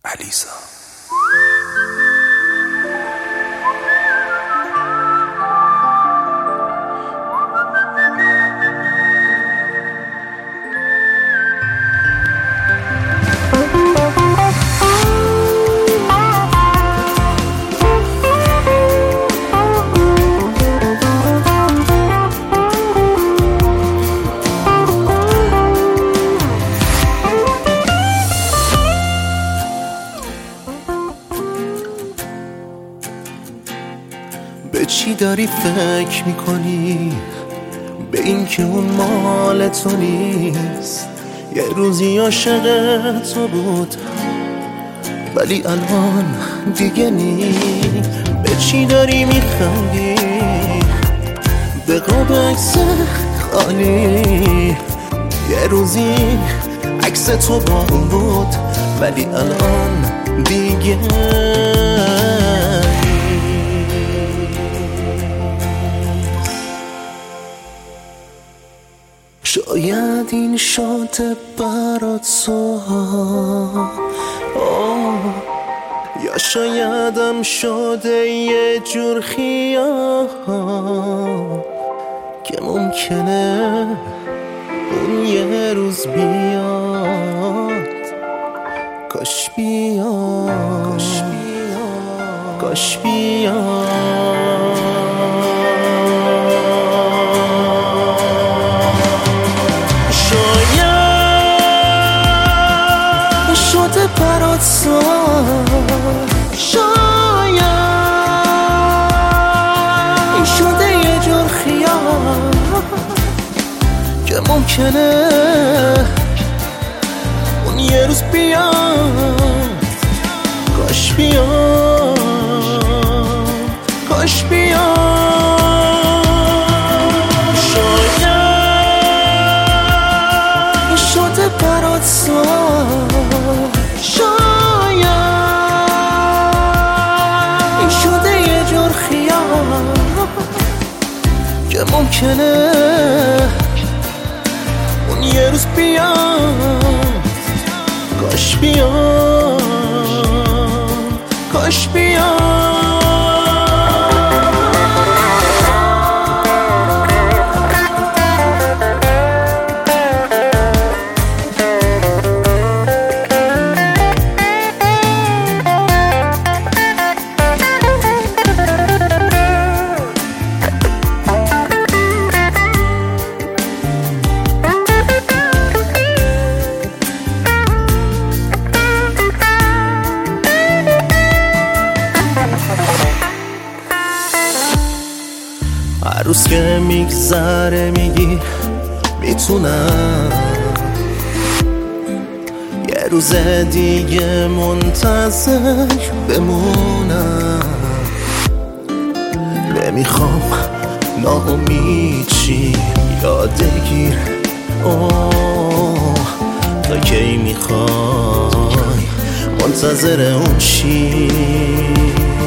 علیزا. به چی داری فکر میکنی؟ به این که اون مال تو نیست. یه روزی عاشق تو بود ولی الان دیگه نیست. به چی داری میخندی؟ به قاب عکس خالی. یه روزی عکس تو با اون بود ولی الان دیگه شاید این شده برات سوها، یا شایدم شده یه جور خیال که ممکنه اون یه روز بیاد. کاش بیاد، کاش بیاد. شده برات شاید این شده یه جور خیال که ممکنه اون یه روز بیاد. کاش بیاد، کاش بیاد. شاید این شده برات شاید این شده یه جور خیال که ممکنه اون یه روز بیاد. کاش بیاد، کاش بیاد. هر روز که میگذره میگی میتونم یه روز دیگه منتظر بمونم. نمیخوام ناامید چی یادگیر تا کی میخوای منتظر اون چی؟